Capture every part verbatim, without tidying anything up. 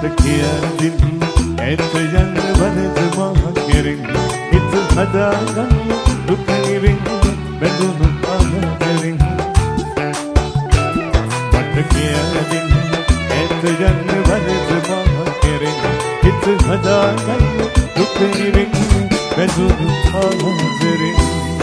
කියදින් ඇත යන වරද මා කෙරෙන් හිත හදාගන්න දුක නිවෙන් බැඳුණු ආදරෙන් මට කියදින් ඇත යන වරද මා කෙරෙන් හිත හදාගන්න දුක නිවෙන් බැඳුණු ආදරෙන්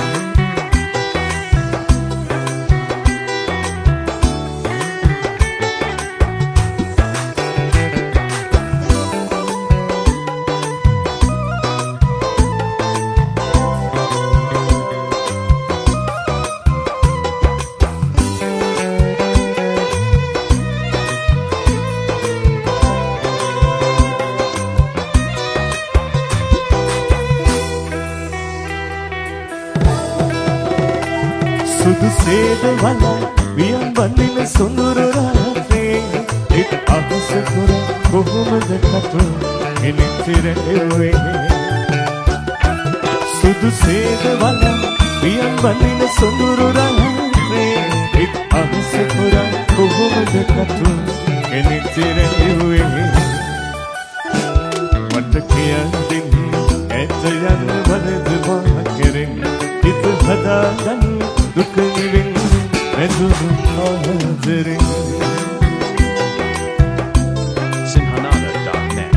සුදු සේද වලා වියන් බඳින සොඳුරු රාත්‍රේ හිත අහස කුර කොහොමද කටු එනිතිරෙවේ සුදු සේද වලා වියන් බඳින සොඳුරු රාත්‍රේ හිත අහස කුර කොහොමද කටු එනිතිරෙවේ මට කියදින් ඇත යන වරද මා කෙරෙන් හිත හදාගන්න දුක නිවෙන් බැඳුණු ආදරෙන් sinhanada dot net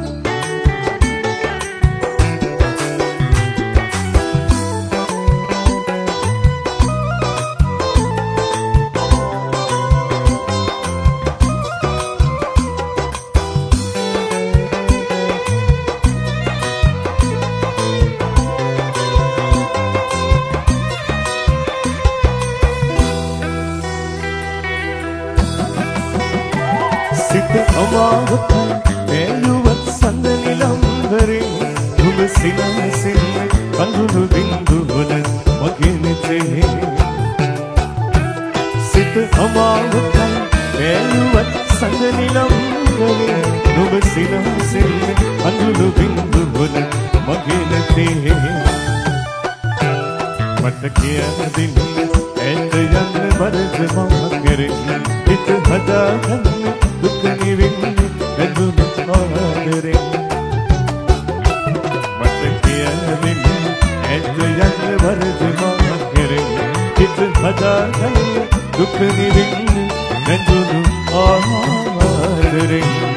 සිත අමාවතයි ඇලුවත් සඳනිලම්බරේ නුඹ සිනහසින් කඳුළු බින්දුවන මගේ නෙතේ සිත අමාවතයි ඇලුවත් සඳනිලම්බරේ නුඹ සිනහසින් කඳුළු බින්දුවන මගේ නෙතේ මට කියදින් ඇත යන වරද මා කෙරෙන් හිත හදාගන්න දුක නිවෙන් බැඳුණු ආදරෙන් මට කියදින් ඇත යන වරද මා කෙරෙන් හිත හදාගන්න දුක නිවෙන් බැඳුණු ආදරෙන්